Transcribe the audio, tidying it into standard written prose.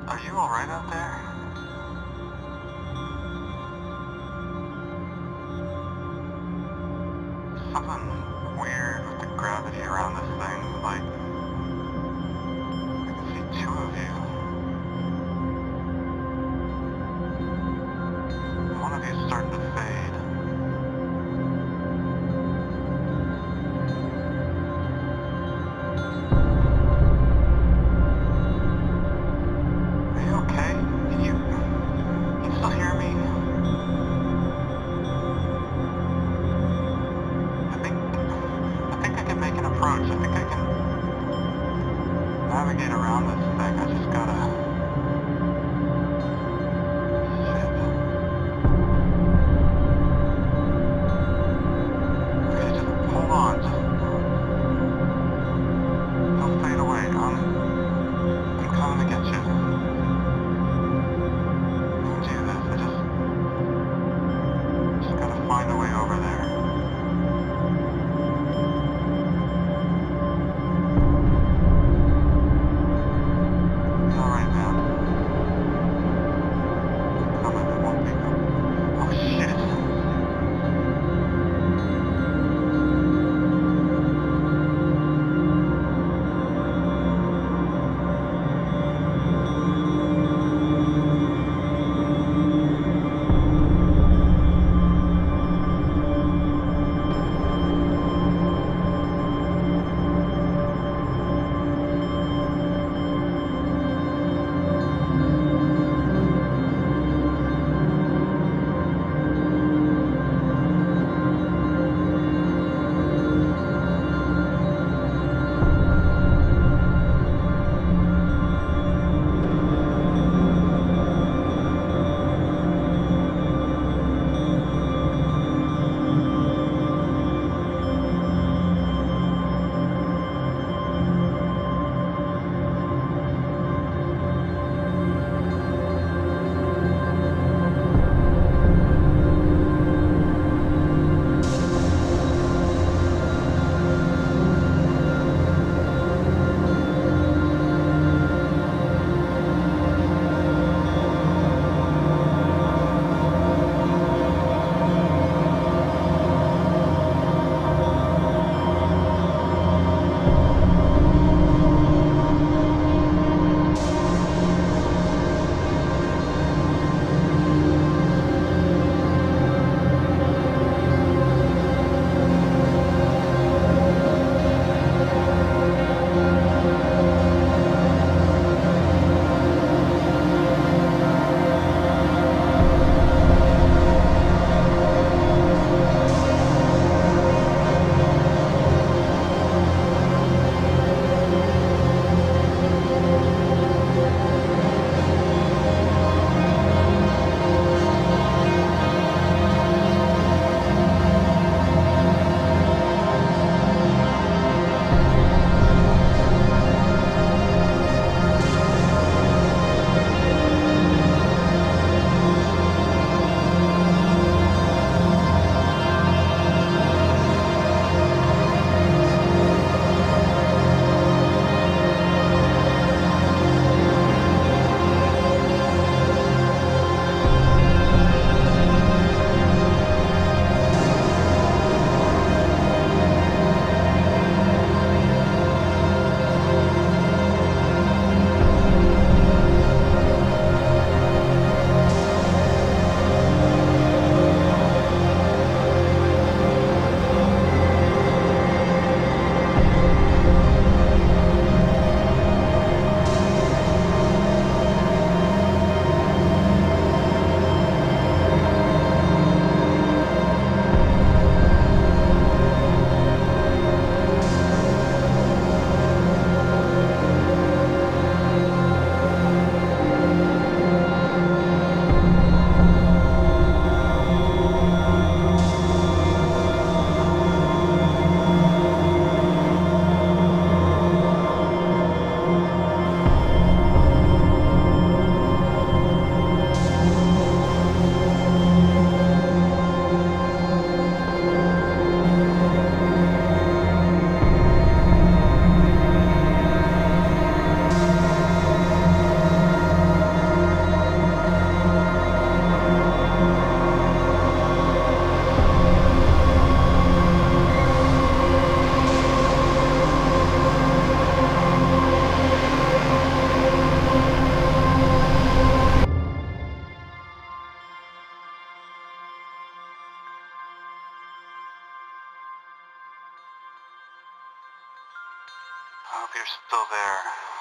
Are you alright out there? Something weird with the gravity around this thing. Like, I can see two of you. One of you's starting to fade. Are you okay? Can you still hear me? I think I can make an approach. I think I can navigate around this thing. I just gotta... Shit. Okay, just hold on. Just don't fade away. I'm coming to get you. I can do this. I just gotta find a way over there. I hope you're still there.